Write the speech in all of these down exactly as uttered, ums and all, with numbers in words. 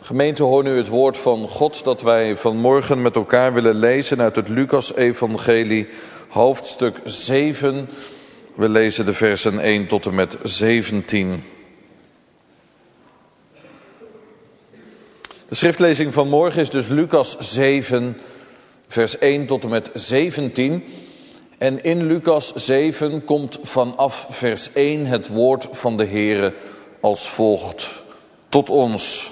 Gemeente, hoor nu het woord van God dat wij vanmorgen met elkaar willen lezen uit het Lucas-evangelie, hoofdstuk zeven. We lezen de versen één tot en met zeventien. De schriftlezing van morgen is dus Lucas zeven, vers één tot en met zeventien. En in Lucas zeven komt vanaf vers één het woord van de Heere als volgt tot ons.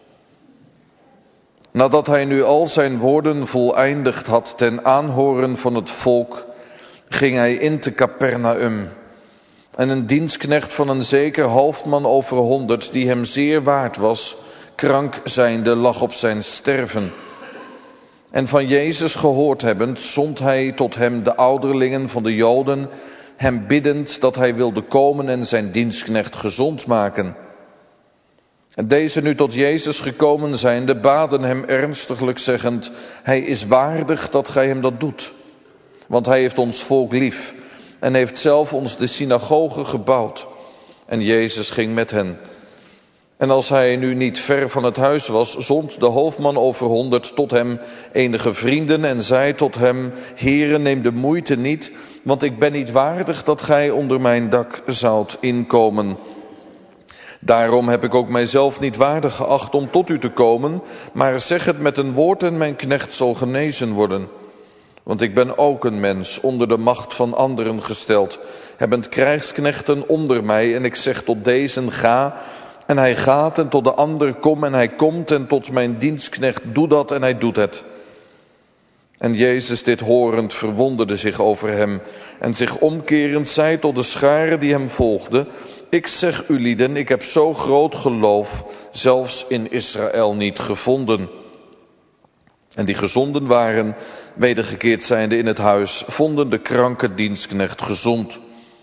Nadat hij nu al zijn woorden voleindigd had ten aanhoren van het volk, ging hij in te Capernaum. En een dienstknecht van een zeker hoofdman over honderd, die hem zeer waard was, krank zijnde, lag op zijn sterven. En van Jezus gehoord hebbend, zond hij tot hem de ouderlingen van de Joden, hem biddend dat hij wilde komen en zijn dienstknecht gezond maken. En deze nu tot Jezus gekomen zijnde, baden hem ernstiglijk zeggend: hij is waardig dat gij hem dat doet. Want hij heeft ons volk lief en heeft zelf ons de synagoge gebouwd. En Jezus ging met hen. En als hij nu niet ver van het huis was, zond de hoofdman over honderd tot hem enige vrienden en zei tot hem: Heere, neem de moeite niet, want ik ben niet waardig dat gij onder mijn dak zoudt inkomen. Daarom heb ik ook mijzelf niet waardig geacht om tot u te komen, maar zeg het met een woord en mijn knecht zal genezen worden. Want ik ben ook een mens, onder de macht van anderen gesteld, hebbend krijgsknechten onder mij, en ik zeg tot deze: ga, en hij gaat, en tot de ander: kom, en hij komt, en tot mijn dienstknecht: doe dat, en hij doet het. En Jezus dit horend verwonderde zich over hem, en zich omkerend zei tot de schare die hem volgde: ik zeg u lieden, ik heb zo groot geloof zelfs in Israël niet gevonden. En die gezonden waren, wedergekeerd zijnde in het huis, vonden de kranke dienstknecht gezond.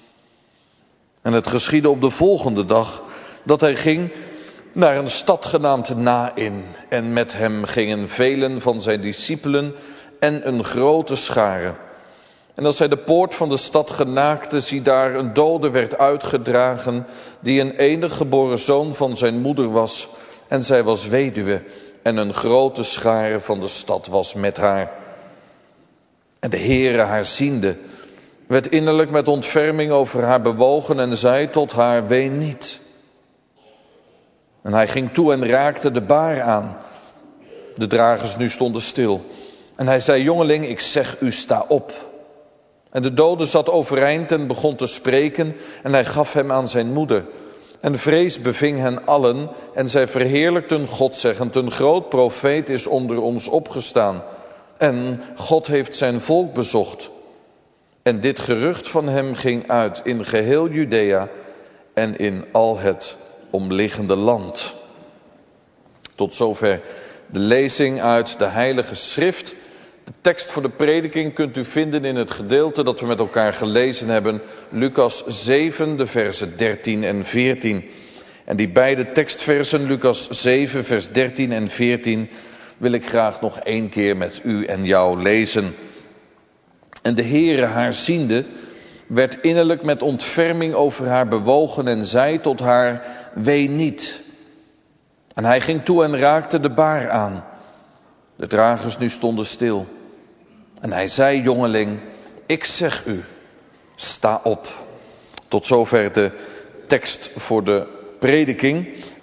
En het geschiedde op de volgende dag dat hij ging naar een stad genaamd Naïn. En met hem gingen velen van zijn discipelen en een grote schare. En als hij de poort van de stad genaakte, zie daar een dode werd uitgedragen, die een enig geboren zoon van zijn moeder was. En zij was weduwe, en een grote schare van de stad was met haar. En de Heere, haar ziende, werd innerlijk met ontferming over haar bewogen en zei tot haar: ween niet. En hij ging toe en raakte de baar aan. De dragers nu stonden stil. En hij zei: jongeling, ik zeg u, sta op. En de dode zat overeind en begon te spreken, en hij gaf hem aan zijn moeder. En vrees beving hen allen, en zij verheerlijkten God, zeggend: een groot profeet is onder ons opgestaan, en God heeft zijn volk bezocht. En dit gerucht van hem ging uit in geheel Judea en in al het omliggende land. Tot zover de lezing uit de Heilige Schrift. De tekst voor de prediking kunt u vinden in het gedeelte dat we met elkaar gelezen hebben, Lucas zeven, de versen dertien en veertien. En die beide tekstversen, Lucas zeven, vers dertien en veertien, wil ik graag nog één keer met u en jou lezen. En de Heere, haar ziende, werd innerlijk met ontferming over haar bewogen en zei tot haar: ween niet. En hij ging toe en raakte de baar aan. De dragers nu stonden stil. En hij zei: jongeling, ik zeg u, sta op. Tot zover de tekst voor de prediking.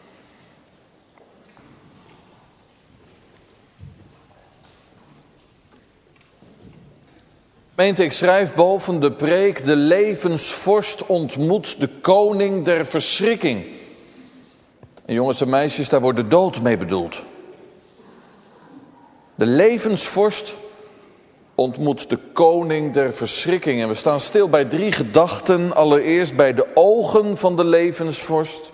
Gemeente, ik schrijf boven de preek: de levensvorst ontmoet de koning der verschrikking. En jongens en meisjes, daar wordt de dood mee bedoeld. De levensvorst ontmoet de koning der verschrikking. En we staan stil bij drie gedachten. Allereerst bij de ogen van de levensvorst.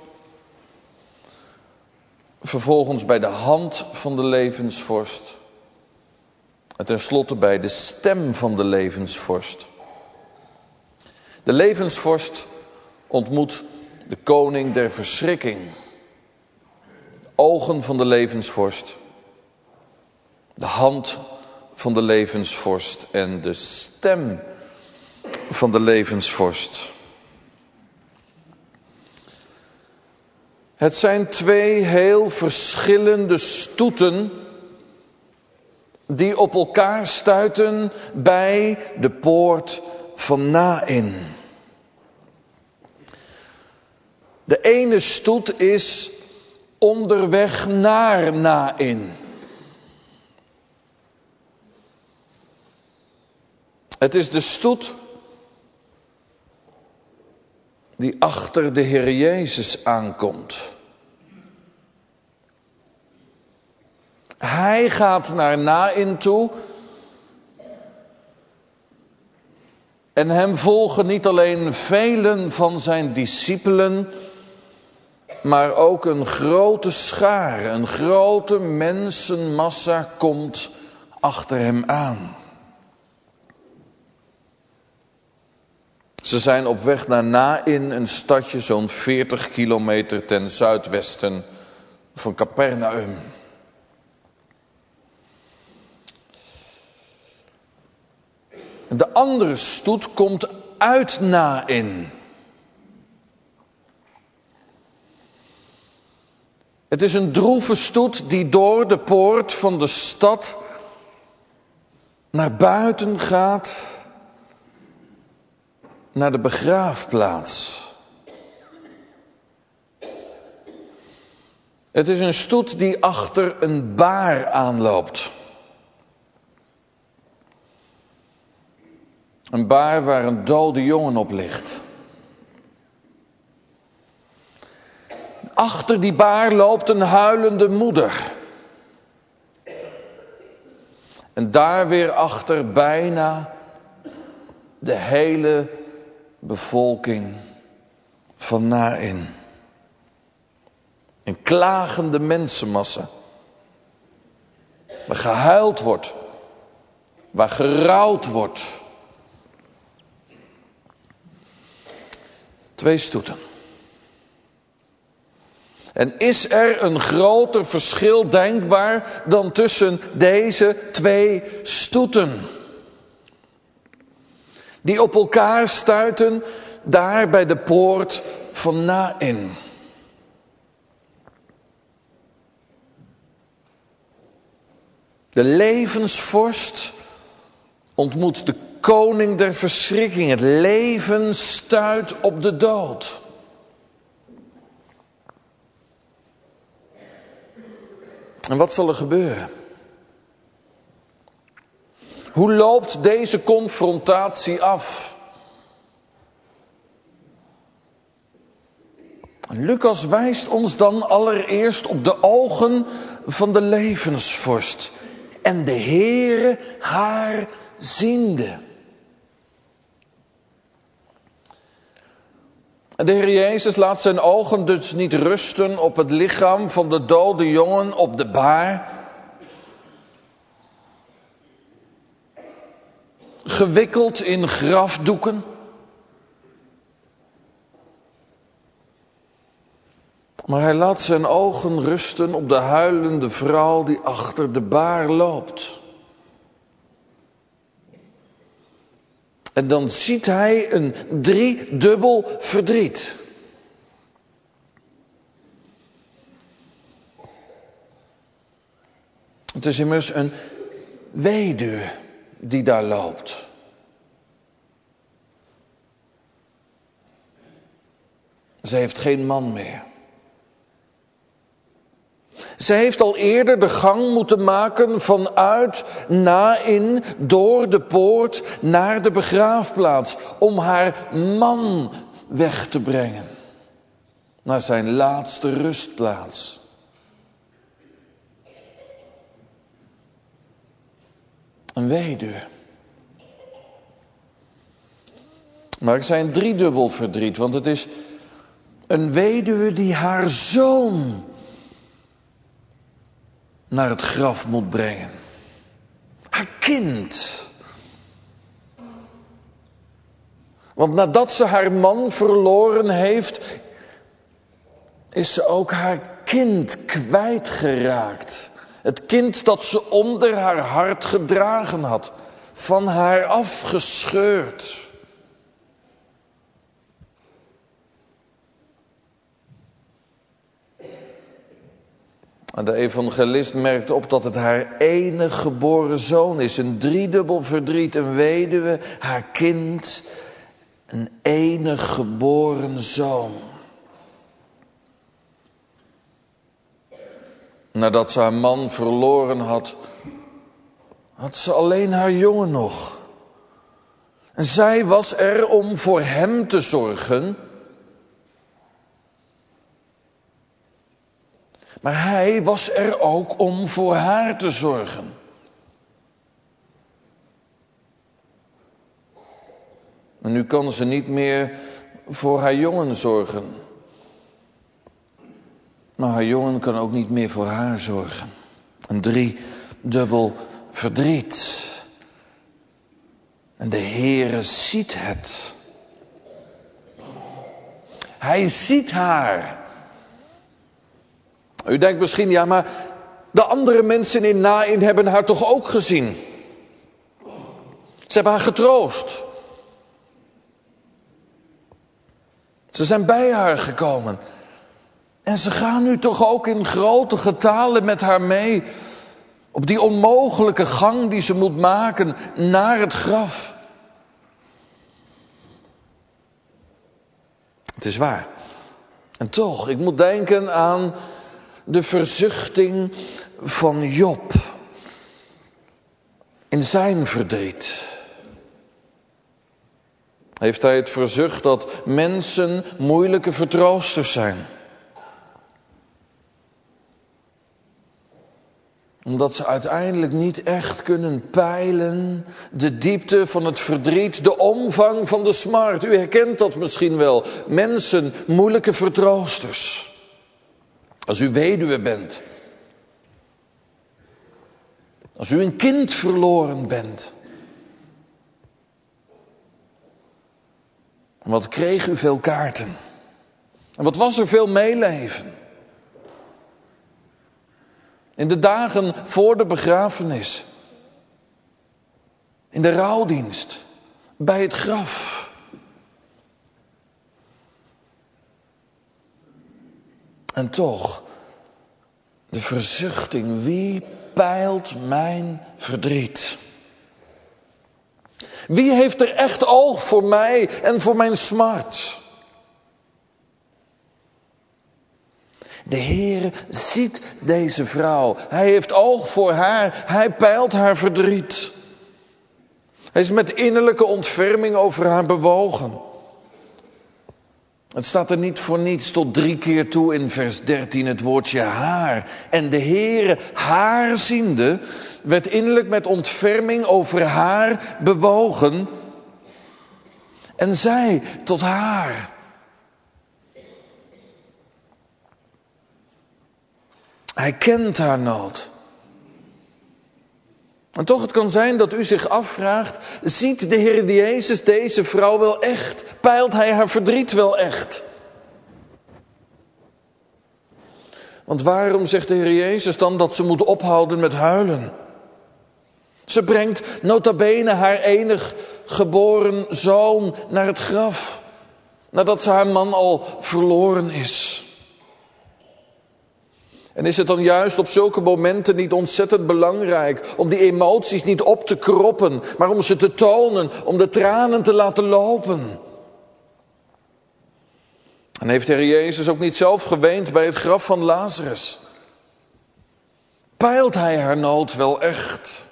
Vervolgens bij de hand van de levensvorst. En tenslotte bij de stem van de levensvorst. De levensvorst ontmoet de koning der verschrikking. De ogen van de levensvorst. De hand van de levensvorst en de stem van de levensvorst. Het zijn twee heel verschillende stoeten die op elkaar stuiten bij de poort van Naïn. De ene stoet is onderweg naar Naïn. Het is de stoet die achter de Heer Jezus aankomt. Hij gaat naar Naïn toe. En hem volgen niet alleen velen van zijn discipelen, maar ook een grote schare, een grote mensenmassa komt achter hem aan. Ze zijn op weg naar Naïn, een stadje zo'n veertig kilometer ten zuidwesten van Capernaum. De andere stoet komt uit Naïn. Het is een droeve stoet die door de poort van de stad naar buiten gaat, naar de begraafplaats. Het is een stoet die achter een baar aanloopt. Een baar waar een dode jongen op ligt. Achter die baar loopt een huilende moeder. En daar weer achter bijna de hele bevolking van Naïn. Een klagende mensenmassa. Waar gehuild wordt. Waar gerouwd wordt. Twee stoeten. En is er een groter verschil denkbaar dan tussen deze twee stoeten? Die op elkaar stuiten daar bij de poort van Naïn. De levensvorst ontmoet de koning der verschrikking. Het leven stuit op de dood. En wat zal er gebeuren? Hoe loopt deze confrontatie af? Lucas wijst ons dan allereerst op de ogen van de levensvorst. En de Heere haar ziende. De Heer Jezus laat zijn ogen dus niet rusten op het lichaam van de dode jongen op de baar. Gewikkeld in grafdoeken. Maar hij laat zijn ogen rusten op de huilende vrouw die achter de baar loopt. En dan ziet hij een driedubbel verdriet. Het is immers een weduwe die daar loopt. Ze heeft geen man meer. Ze heeft al eerder de gang moeten maken vanuit Naïn door de poort naar de begraafplaats. Om haar man weg te brengen. Naar zijn laatste rustplaats. Een weduwe. Maar ik zei een driedubbel verdriet, want het is een weduwe die haar zoon naar het graf moet brengen. Haar kind. Want nadat ze haar man verloren heeft, is ze ook haar kind kwijtgeraakt. Het kind dat ze onder haar hart gedragen had. Van haar afgescheurd. En de evangelist merkt op dat het haar enige geboren zoon is. Een driedubbel verdriet, een weduwe, haar kind, een enig geboren zoon. Nadat ze haar man verloren had, had ze alleen haar jongen nog. En zij was er om voor hem te zorgen. Maar hij was er ook om voor haar te zorgen. En nu kan ze niet meer voor haar jongen zorgen. Maar haar jongen kan ook niet meer voor haar zorgen. Een driedubbel verdriet. En de Heere ziet het. Hij ziet haar. U denkt misschien, ja, maar de andere mensen in Naïn hebben haar toch ook gezien? Ze hebben haar getroost. Ze zijn bij haar gekomen. En ze gaan nu toch ook in grote getalen met haar mee. Op die onmogelijke gang die ze moet maken naar het graf. Het is waar. En toch, ik moet denken aan de verzuchting van Job. In zijn verdriet. Heeft hij het verzucht dat mensen moeilijke vertroosters zijn. Omdat ze uiteindelijk niet echt kunnen peilen de diepte van het verdriet, de omvang van de smart. U herkent dat misschien wel. Mensen, moeilijke vertroosters. Als u weduwe bent. Als u een kind verloren bent. En wat kreeg u veel kaarten. En wat was er veel meeleven. In de dagen voor de begrafenis. In de rouwdienst. Bij het graf. En toch, de verzuchting, wie peilt mijn verdriet? Wie heeft er echt oog voor mij en voor mijn smart? De Heere ziet deze vrouw. Hij heeft oog voor haar. Hij peilt haar verdriet. Hij is met innerlijke ontferming over haar bewogen. Het staat er niet voor niets tot drie keer toe in vers dertien het woordje haar. En de Heere, haar ziende, werd innerlijk met ontferming over haar bewogen. En zei tot haar: hij kent haar nood. En toch, het kan zijn dat u zich afvraagt, ziet de Heer Jezus deze vrouw wel echt? Peilt hij haar verdriet wel echt? Want waarom zegt de Heer Jezus dan dat ze moet ophouden met huilen? Ze brengt nota bene haar enig geboren zoon naar het graf, nadat ze haar man al verloren is. En is het dan juist op zulke momenten niet ontzettend belangrijk om die emoties niet op te kroppen, maar om ze te tonen, om de tranen te laten lopen? En heeft de Heer Jezus ook niet zelf geweend bij het graf van Lazarus? Peilt hij haar nood wel echt?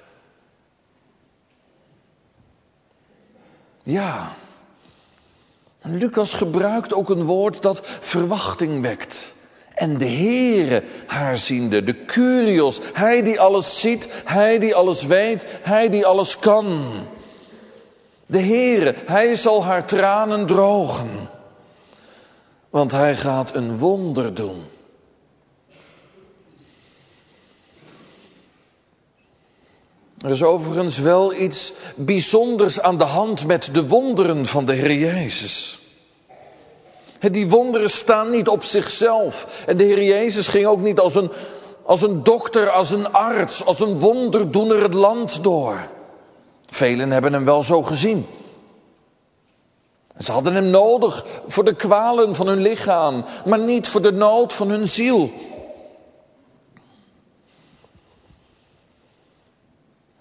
Ja. En Lucas gebruikt ook een woord dat verwachting wekt. En de Heere haar ziende, de Kyrios, hij die alles ziet, hij die alles weet, hij die alles kan. De Heere, hij zal haar tranen drogen. Want hij gaat een wonder doen. Er is overigens wel iets bijzonders aan de hand met de wonderen van de Heer Jezus. Die wonderen staan niet op zichzelf. En de Heer Jezus ging ook niet als een, als een dokter, als een arts, als een wonderdoener het land door. Velen hebben hem wel zo gezien. Ze hadden hem nodig voor de kwalen van hun lichaam, maar niet voor de nood van hun ziel.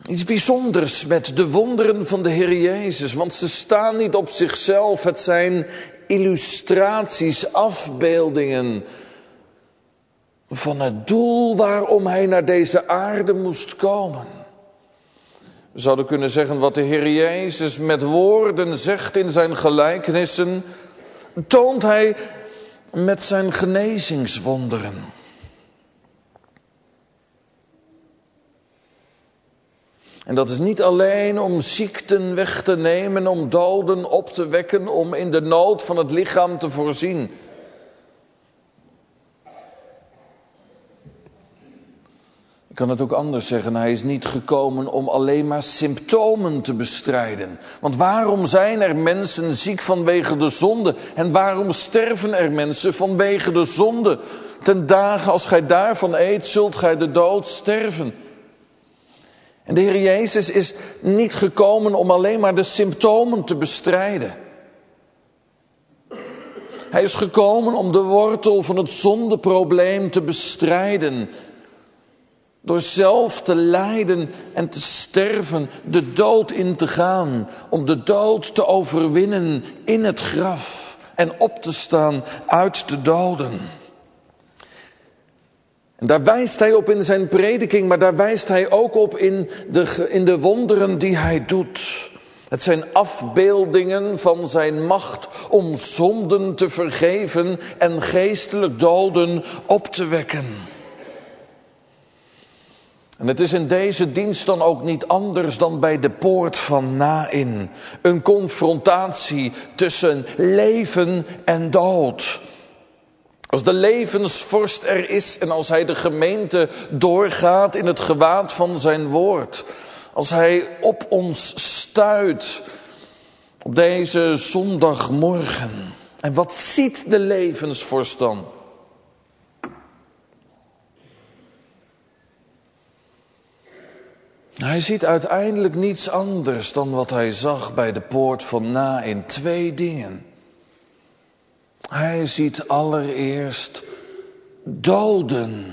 Iets bijzonders met de wonderen van de Heer Jezus, want ze staan niet op zichzelf. Het zijn illustraties, afbeeldingen van het doel waarom hij naar deze aarde moest komen. We zouden kunnen zeggen wat de Heer Jezus met woorden zegt in zijn gelijkenissen, toont hij met zijn genezingswonderen. En dat is niet alleen om ziekten weg te nemen, om doden op te wekken, om in de nood van het lichaam te voorzien. Ik kan het ook anders zeggen, hij is niet gekomen om alleen maar symptomen te bestrijden. Want waarom zijn er mensen ziek vanwege de zonde? En waarom sterven er mensen vanwege de zonde? Ten dagen als gij daarvan eet, zult gij de dood sterven. En de Heer Jezus is niet gekomen om alleen maar de symptomen te bestrijden. Hij is gekomen om de wortel van het zondeprobleem te bestrijden. Door zelf te lijden en te sterven, de dood in te gaan. Om de dood te overwinnen in het graf en op te staan uit de doden. En daar wijst hij op in zijn prediking, maar daar wijst hij ook op in de, in de wonderen die hij doet. Het zijn afbeeldingen van zijn macht om zonden te vergeven en geestelijk doden op te wekken. En het is in deze dienst dan ook niet anders dan bij de poort van Naïn. Een confrontatie tussen leven en dood. Als de levensvorst er is en als hij de gemeente doorgaat in het gewaad van zijn woord. Als hij op ons stuit op deze zondagmorgen. En wat ziet de levensvorst dan? Hij ziet uiteindelijk niets anders dan wat hij zag bij de poort van Naïn. Twee dingen. Hij ziet allereerst doden.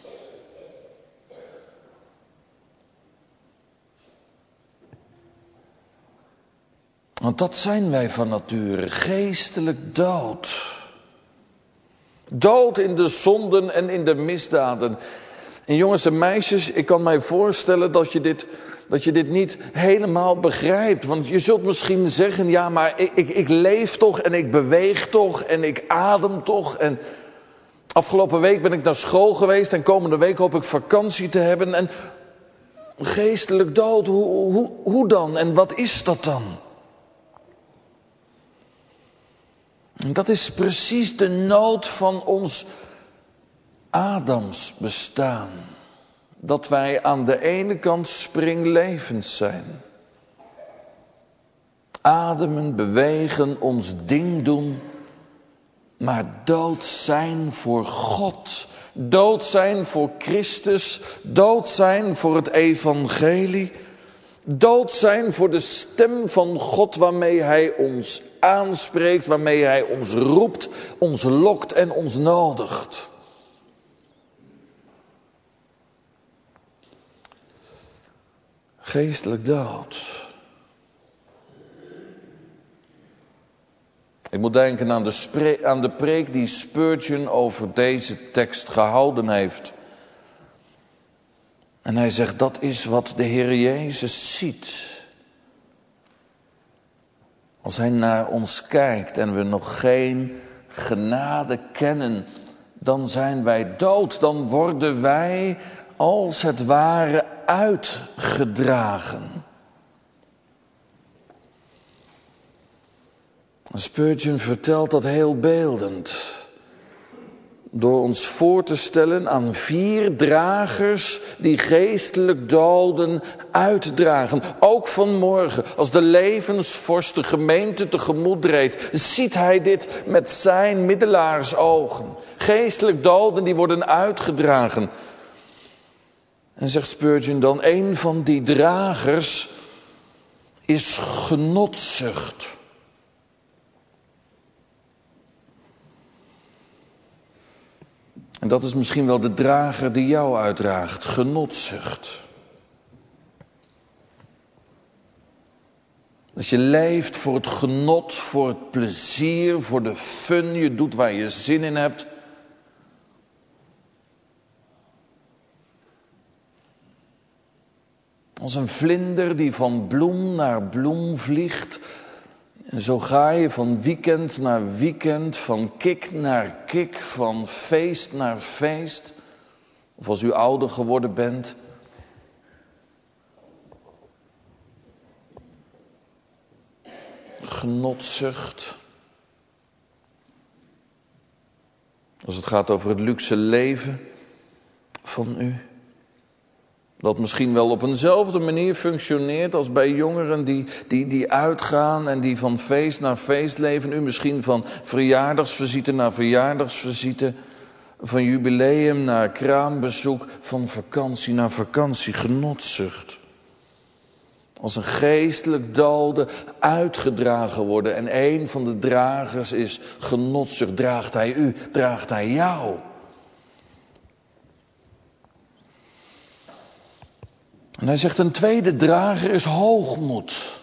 Want dat zijn wij van nature, geestelijk dood. Dood in de zonden en in de misdaden. En jongens en meisjes, ik kan mij voorstellen dat je dit, dat je dit niet helemaal begrijpt. Want je zult misschien zeggen, ja maar ik, ik, ik leef toch en ik beweeg toch en ik adem toch. En afgelopen week ben ik naar school geweest en komende week hoop ik vakantie te hebben. En geestelijk dood, hoe, hoe, hoe dan en wat is dat dan? En dat is precies de nood van ons Adams bestaan. Dat wij aan de ene kant springlevend zijn. Ademen, bewegen, ons ding doen. Maar dood zijn voor God. Dood zijn voor Christus. Dood zijn voor het evangelie. Dood zijn voor de stem van God waarmee Hij ons aanspreekt. Waarmee Hij ons roept, ons lokt en ons nodigt. Geestelijk dood. Ik moet denken aan de, spre- aan de preek die Spurgeon over deze tekst gehouden heeft. En hij zegt, dat is wat de Heer Jezus ziet. Als Hij naar ons kijkt en we nog geen genade kennen, dan zijn wij dood. Dan worden wij als het ware uitgedragen. Spurgeon vertelt dat heel beeldend. Door ons voor te stellen aan vier dragers die geestelijk doden uitdragen. Ook vanmorgen, als de levensvorst de gemeente tegemoet treedt, ziet hij dit met zijn middelaarsogen. Geestelijk doden die worden uitgedragen. En zegt Spurgeon dan, een van die dragers is genotzucht. En dat is misschien wel de drager die jou uitdraagt, genotzucht. Dat je leeft voor het genot, voor het plezier, voor de fun. Je doet waar je zin in hebt. Als een vlinder die van bloem naar bloem vliegt. En zo ga je van weekend naar weekend, van kick naar kick, van feest naar feest. Of als u ouder geworden bent. Genotzucht. Als het gaat over het luxe leven van u. Dat misschien wel op eenzelfde manier functioneert als bij jongeren die, die, die uitgaan en die van feest naar feest leven. U misschien van verjaardagsvisite naar verjaardagsvisite. Van jubileum naar kraambezoek. Van vakantie naar vakantie. Genotzucht. Als een geestelijk dode uitgedragen worden. En een van de dragers is genotzucht. Draagt hij u, draagt hij jou. En hij zegt een tweede drager is hoogmoed.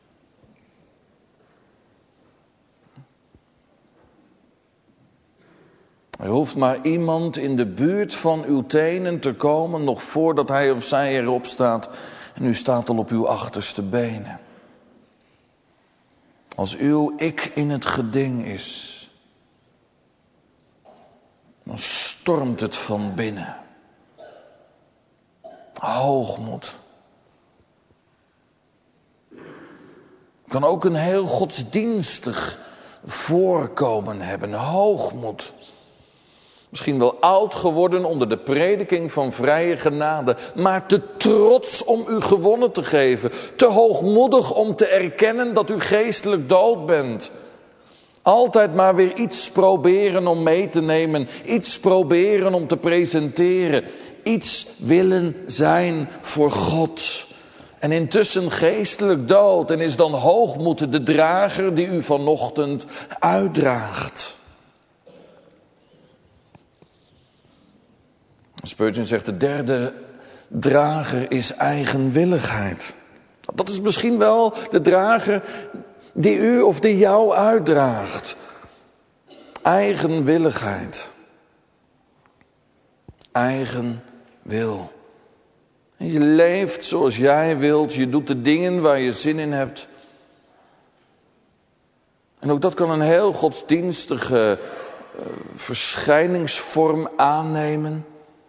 Er hoeft maar iemand in de buurt van uw tenen te komen, nog voordat hij of zij erop staat. En u staat al op uw achterste benen. Als uw ik in het geding is, dan stormt het van binnen. Hoogmoed. Kan ook een heel godsdienstig voorkomen hebben. Hoogmoed. Misschien wel oud geworden onder de prediking van vrije genade. Maar te trots om u gewonnen te geven. Te hoogmoedig om te erkennen dat u geestelijk dood bent. Altijd maar weer iets proberen om mee te nemen. Iets proberen om te presenteren. Iets willen zijn voor God. En intussen geestelijk dood. En is dan hoogmoed de drager die u vanochtend uitdraagt. Spurgeon zegt de derde drager is eigenwilligheid. Dat is misschien wel de drager die u of die jou uitdraagt. Eigenwilligheid. Eigen wil. Je leeft zoals jij wilt. Je doet de dingen waar je zin in hebt. En ook dat kan een heel godsdienstige uh, verschijningsvorm aannemen.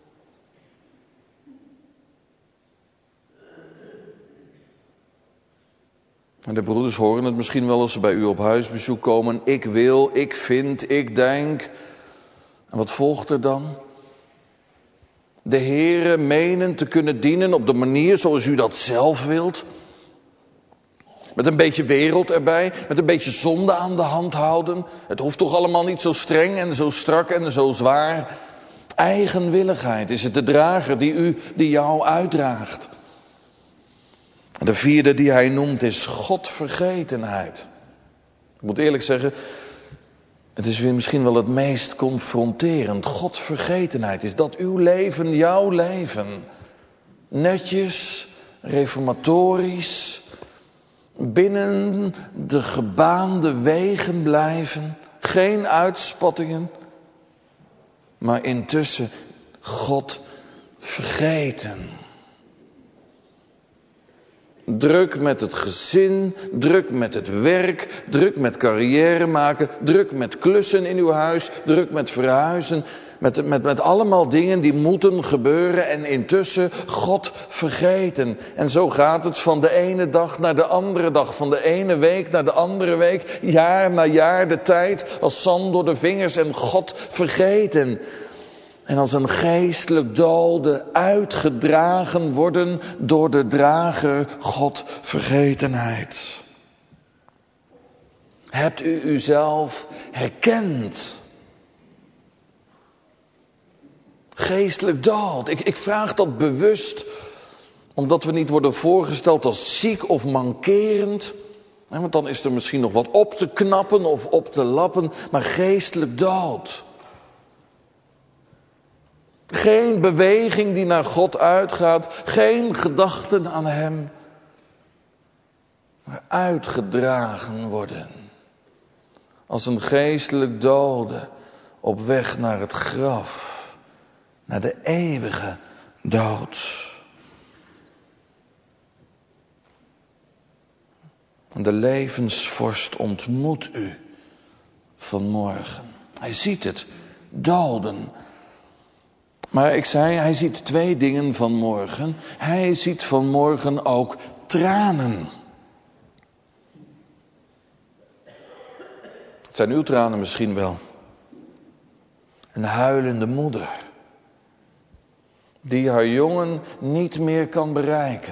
En de broeders horen het misschien wel als ze bij u op huisbezoek komen. Ik wil, ik vind, ik denk. En wat volgt er dan? De Heere menen te kunnen dienen op de manier zoals u dat zelf wilt. Met een beetje wereld erbij, met een beetje zonde aan de hand houden. Het hoeft toch allemaal niet zo streng en zo strak en zo zwaar. Eigenwilligheid is het de drager die u, die jou uitdraagt. En de vierde die hij noemt is Godvergetenheid. Ik moet eerlijk zeggen, het is weer misschien wel het meest confronterend. Godvergetenheid, is dat uw leven, jouw leven? Netjes, reformatorisch, binnen de gebaande wegen blijven. Geen uitspattingen, maar intussen God vergeten. Druk met het gezin, druk met het werk, druk met carrière maken, druk met klussen in uw huis, druk met verhuizen, met, met, met allemaal dingen die moeten gebeuren en intussen God vergeten. En zo gaat het van de ene dag naar de andere dag, van de ene week naar de andere week, jaar na jaar, de tijd als zand door de vingers en God vergeten. En als een geestelijk dode uitgedragen worden door de drager Godvergetenheid. Hebt u uzelf herkend? Geestelijk dood. Ik, ik vraag dat bewust, omdat we niet worden voorgesteld als ziek of mankerend. Want dan is er misschien nog wat op te knappen of op te lappen, maar geestelijk dood. Geen beweging die naar God uitgaat. Geen gedachten aan hem. eruit gedragen worden. Als een geestelijk dode op weg naar het graf. Naar de eeuwige dood. De levensvorst ontmoet u vanmorgen. Hij ziet het, doden. Maar ik zei, hij ziet twee dingen vanmorgen. Hij ziet vanmorgen ook tranen. Het zijn uw tranen misschien wel. Een huilende moeder. Die haar jongen niet meer kan bereiken.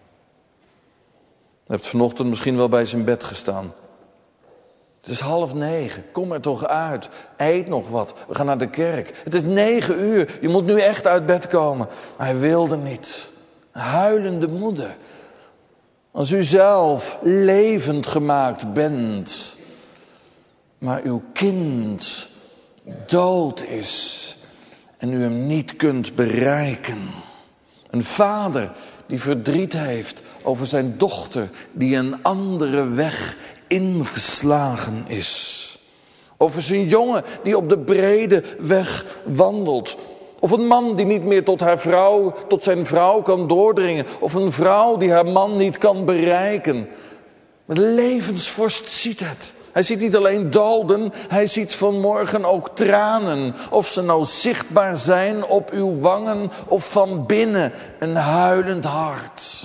Je hebt vanochtend misschien wel bij zijn bed gestaan. Het is half negen, kom er toch uit. Eet nog wat, we gaan naar de kerk. Het is negen uur, je moet nu echt uit bed komen. Maar hij wilde niet. Een huilende moeder. Als u zelf levend gemaakt bent, maar uw kind dood is en u hem niet kunt bereiken. Een vader die verdriet heeft over zijn dochter die een andere weg ingeslagen is. Over zijn jongen die op de brede weg wandelt. Of een man die niet meer tot haar vrouw, tot zijn vrouw kan doordringen. Of een vrouw die haar man niet kan bereiken. Maar de levensvorst ziet het. Hij ziet niet alleen doden, hij ziet vanmorgen ook tranen. Of ze nou zichtbaar zijn op uw wangen of van binnen een huilend hart.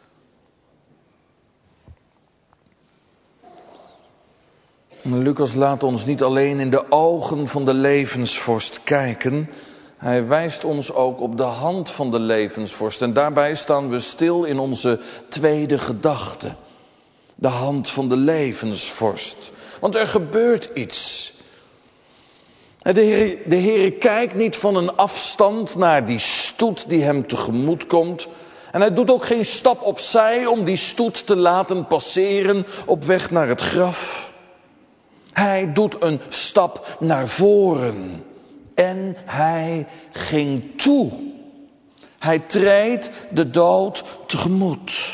Maar Lucas laat ons niet alleen in de ogen van de levensvorst kijken. Hij wijst ons ook op de hand van de levensvorst. En daarbij staan we stil in onze tweede gedachte. De hand van de levensvorst. Want er gebeurt iets. De Heer, de Heer kijkt niet van een afstand naar die stoet die hem tegemoet komt. En hij doet ook geen stap opzij om die stoet te laten passeren op weg naar het graf. Hij doet een stap naar voren. En hij ging toe. Hij treedt de dood tegemoet.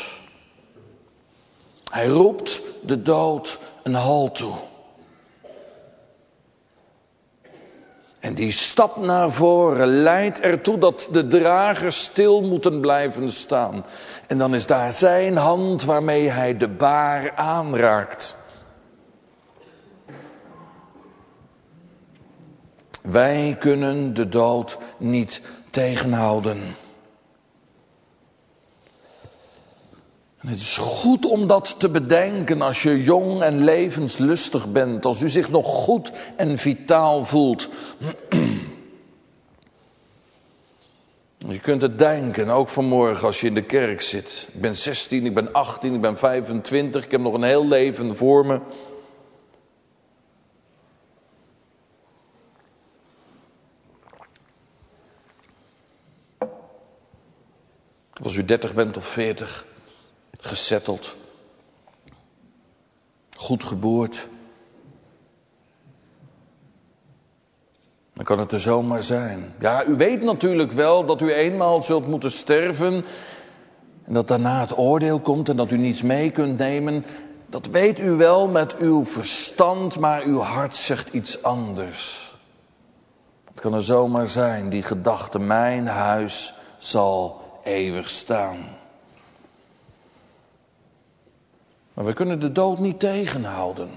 Hij roept de dood een halt toe. En die stap naar voren leidt ertoe dat de dragers stil moeten blijven staan. En dan is daar zijn hand waarmee hij de baar aanraakt. Wij kunnen de dood niet tegenhouden. En het is goed om dat te bedenken als je jong en levenslustig bent. Als u zich nog goed en vitaal voelt. Je kunt het denken, ook vanmorgen als je in de kerk zit. Ik ben zestien, ik ben achttien, ik ben vijfentwintig. Ik heb nog een heel leven voor me. Als u dertig bent of veertig, gesetteld, goed geboord, dan kan het er zomaar zijn. Ja, u weet natuurlijk wel dat u eenmaal zult moeten sterven en dat daarna het oordeel komt en dat u niets mee kunt nemen. Dat weet u wel met uw verstand, maar uw hart zegt iets anders. Het kan er zomaar zijn, die gedachte, mijn huis zal eeuwig staan. Maar we kunnen de dood niet tegenhouden.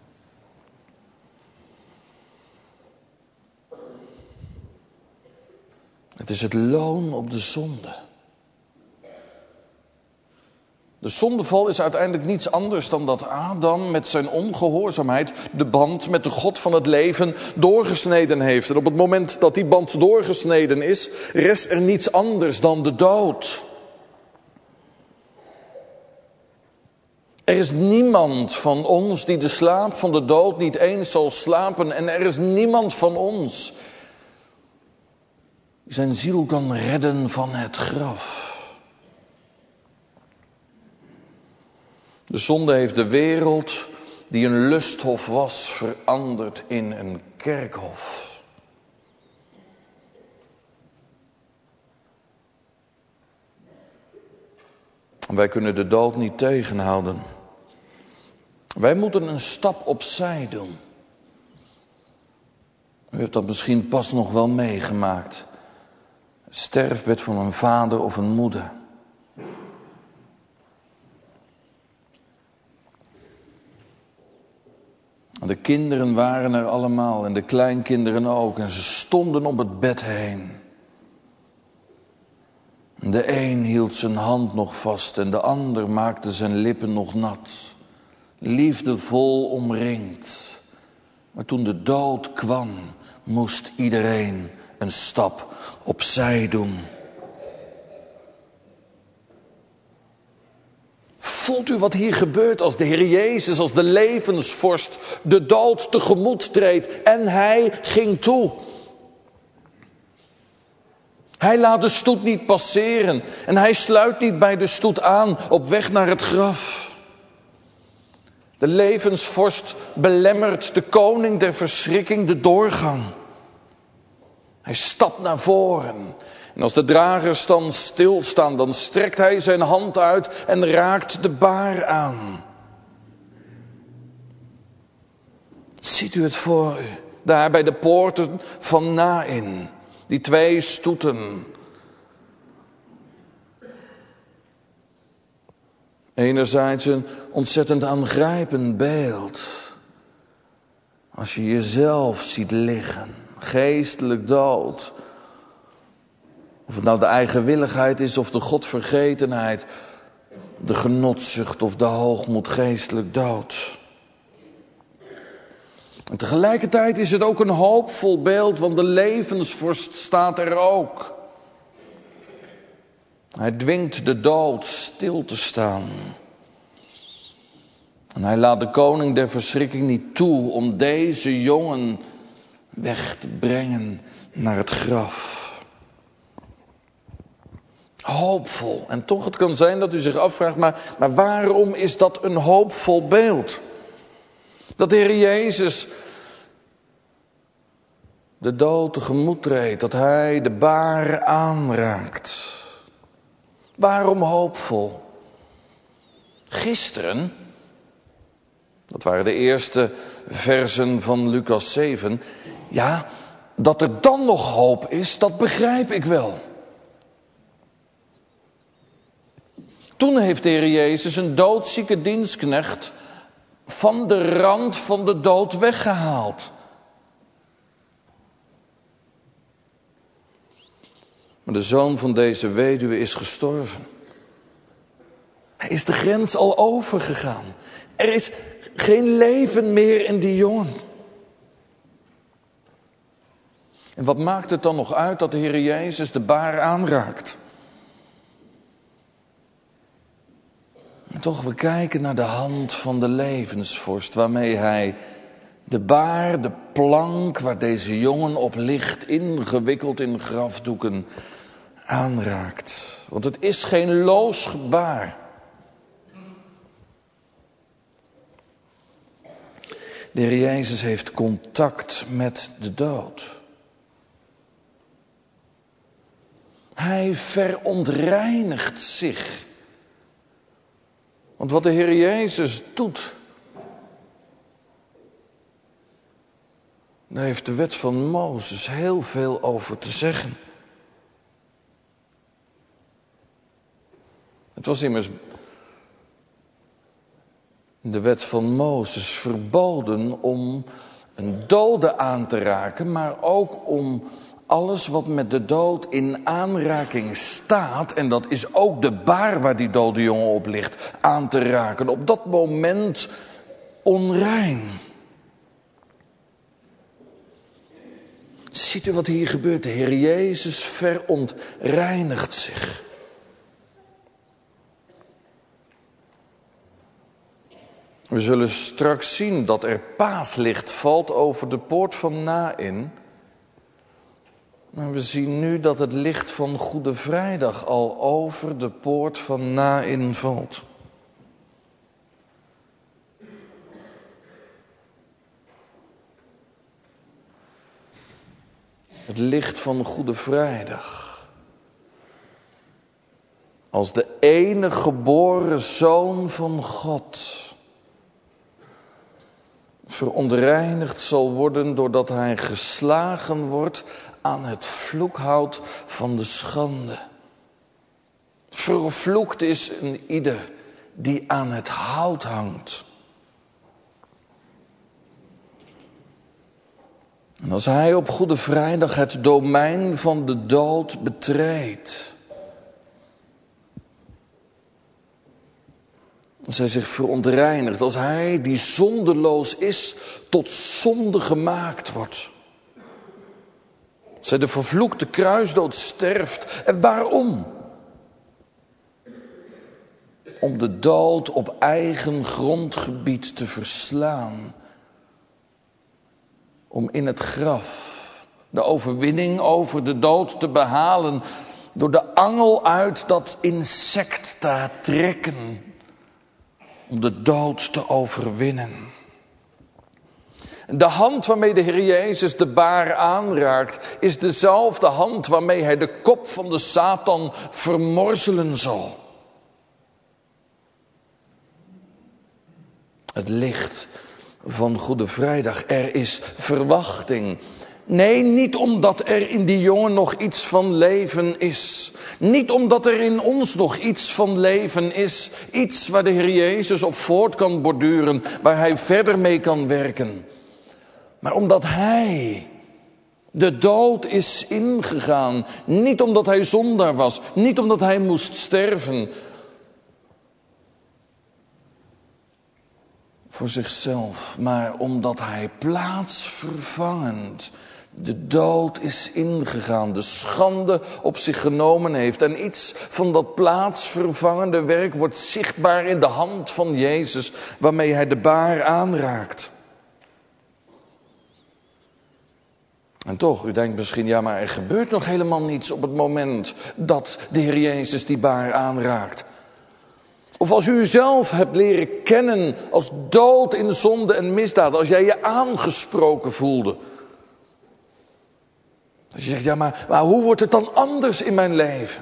Het is het loon op de zonde. De zondeval is uiteindelijk niets anders dan dat Adam met zijn ongehoorzaamheid de band met de God van het leven doorgesneden heeft. En op het moment dat die band doorgesneden is, rest er niets anders dan de dood. Er is niemand van ons die de slaap van de dood niet eens zal slapen. En er is niemand van ons die zijn ziel kan redden van het graf. De zonde heeft de wereld, die een lusthof was, veranderd in een kerkhof. Wij kunnen de dood niet tegenhouden. Wij moeten een stap opzij doen. U hebt dat misschien pas nog wel meegemaakt. Het sterfbed van een vader of een moeder. De kinderen waren er allemaal en de kleinkinderen ook. En ze stonden om het bed heen. De een hield zijn hand nog vast en de ander maakte zijn lippen nog nat. Liefdevol omringd. Maar toen de dood kwam, moest iedereen een stap opzij doen. Voelt u wat hier gebeurt als de Heer Jezus, als de levensvorst, de dood tegemoet treedt en hij ging toe. Hij laat de stoet niet passeren en hij sluit niet bij de stoet aan op weg naar het graf. De levensvorst belemmert de koning der verschrikking de doorgang. Hij stapt naar voren. En als de dragers dan stilstaan, dan strekt hij zijn hand uit en raakt de baar aan. Ziet u het voor u? Daar bij de poorten van Naïn. Die twee stoeten. Enerzijds een ontzettend aangrijpend beeld. Als je jezelf ziet liggen, geestelijk dood. Of het nou de eigenwilligheid is of de godvergetenheid, de genotzucht of de hoogmoed, geestelijk dood. En tegelijkertijd is het ook een hoopvol beeld, want de levensvorst staat er ook. Hij dwingt de dood stil te staan. En hij laat de koning der verschrikking niet toe om deze jongen weg te brengen naar het graf. Hoopvol. En toch, het kan zijn dat u zich afvraagt, maar, maar waarom is dat een hoopvol beeld? Dat de Heer Jezus de dood tegemoet treedt, dat hij de baar aanraakt. Waarom hoopvol? Gisteren, dat waren de eerste versen van Lucas zeven, ja, dat er dan nog hoop is, dat begrijp ik wel. Toen heeft de Heer Jezus een doodzieke dienstknecht van de rand van de dood weggehaald. Maar de zoon van deze weduwe is gestorven. Hij is de grens al overgegaan. Er is geen leven meer in die jongen. En wat maakt het dan nog uit dat de Heer Jezus de baar aanraakt? En toch, we kijken naar de hand van de levensvorst, waarmee hij de baar, de plank waar deze jongen op ligt, ingewikkeld in grafdoeken, aanraakt. Want het is geen loos gebaar. De Heer Jezus heeft contact met de dood. Hij verontreinigt zich. Want wat de Heer Jezus doet, daar heeft de wet van Mozes heel veel over te zeggen. Het was immers de wet van Mozes verboden om een dode aan te raken, maar ook om alles wat met de dood in aanraking staat, en dat is ook de baar waar die dode jongen op ligt, aan te raken. Op dat moment onrein. Ziet u wat hier gebeurt? De Heer Jezus verontreinigt zich. We zullen straks zien dat er paaslicht valt over de poort van Naïn. Maar we zien nu dat het licht van Goede Vrijdag al over de poort van Naïn valt. Het licht van Goede Vrijdag. Als de enige geboren Zoon van God verontreinigd zal worden doordat hij geslagen wordt aan het vloekhout van de schande. Vervloekt is een ieder die aan het hout hangt. En als hij op Goede Vrijdag het domein van de dood betreedt, als hij zich verontreinigt, als hij die zondeloos is tot zonde gemaakt wordt, als hij de vervloekte kruisdood sterft. En waarom? Om de dood op eigen grondgebied te verslaan. Om in het graf de overwinning over de dood te behalen. Door de angel uit dat insect te trekken. Om de dood te overwinnen. De hand waarmee de Heer Jezus de baar aanraakt, is dezelfde hand waarmee hij de kop van de Satan vermorzelen zal. Het licht van Goede Vrijdag. Er is verwachting. Nee, niet omdat er in die jongen nog iets van leven is. Niet omdat er in ons nog iets van leven is. Iets waar de Heer Jezus op voort kan borduren. Waar hij verder mee kan werken. Maar omdat hij de dood is ingegaan. Niet omdat hij zondaar was. Niet omdat hij moest sterven. Voor zichzelf, maar omdat hij plaatsvervangend de dood is ingegaan, de schande op zich genomen heeft. En iets van dat plaatsvervangende werk wordt zichtbaar in de hand van Jezus, waarmee hij de baar aanraakt. En toch, u denkt misschien, ja, maar er gebeurt nog helemaal niets op het moment dat de Heer Jezus die baar aanraakt. Of als u uzelf hebt leren kennen als dood in zonde en misdaad. Als jij je aangesproken voelde. Als je zegt, ja maar, maar hoe wordt het dan anders in mijn leven?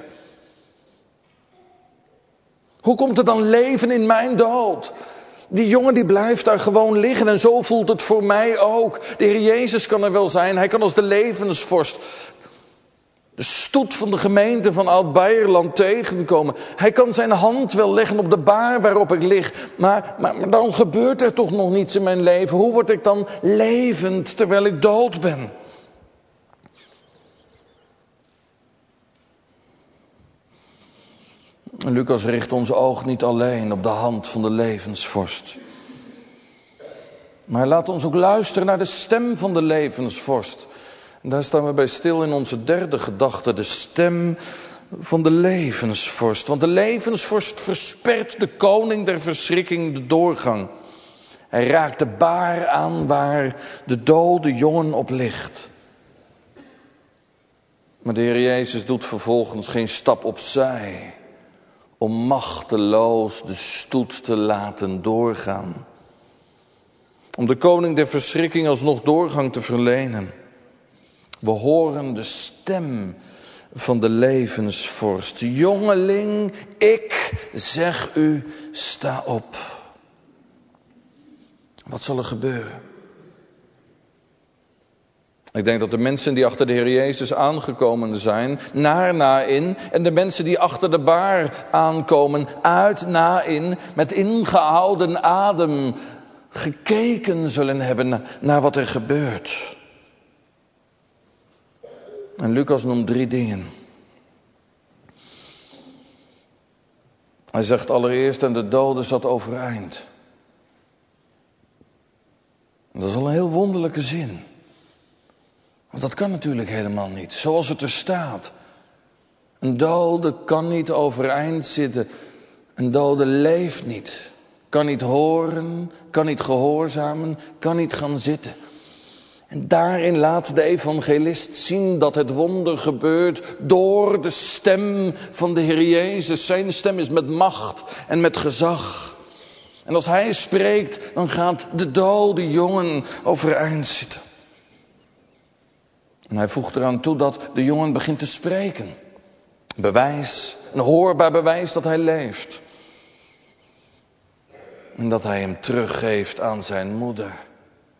Hoe komt er dan leven in mijn dood? Die jongen die blijft daar gewoon liggen en zo voelt het voor mij ook. De Heer Jezus kan er wel zijn, hij kan als de levensvorst de stoet van de gemeente van Oud-Beierland tegenkomen. Hij kan zijn hand wel leggen op de baar waarop ik lig. Maar, maar, maar dan gebeurt er toch nog niets in mijn leven. Hoe word ik dan levend terwijl ik dood ben? En Lucas richt ons oog niet alleen op de hand van de levensvorst. Maar laat ons ook luisteren naar de stem van de levensvorst. En daar staan we bij stil in onze derde gedachte. De stem van de levensvorst. Want de levensvorst verspert de koning der verschrikking de doorgang. Hij raakt de baar aan waar de dode jongen op ligt. Maar de Heer Jezus doet vervolgens geen stap opzij. Om machteloos de stoet te laten doorgaan. Om de koning der verschrikking alsnog doorgang te verlenen. We horen de stem van de levensvorst. Jongeling, ik zeg u, sta op. Wat zal er gebeuren? Ik denk dat de mensen die achter de Heer Jezus aangekomen zijn, naar na in. En de mensen die achter de baar aankomen, uit na in. Met ingehouden adem gekeken zullen hebben naar wat er gebeurt. En Lucas noemt drie dingen. Hij zegt allereerst, en de dode zat overeind. Dat is al een heel wonderlijke zin. Want dat kan natuurlijk helemaal niet, zoals het er staat. Een dode kan niet overeind zitten. Een dode leeft niet. Kan niet horen, kan niet gehoorzamen, kan niet gaan zitten. En daarin laat de evangelist zien dat het wonder gebeurt door de stem van de Heer Jezus. Zijn stem is met macht en met gezag. En als hij spreekt, dan gaat de dode jongen overeind zitten. En hij voegt eraan toe dat de jongen begint te spreken. Bewijs, een hoorbaar bewijs dat hij leeft. En dat hij hem teruggeeft aan zijn moeder.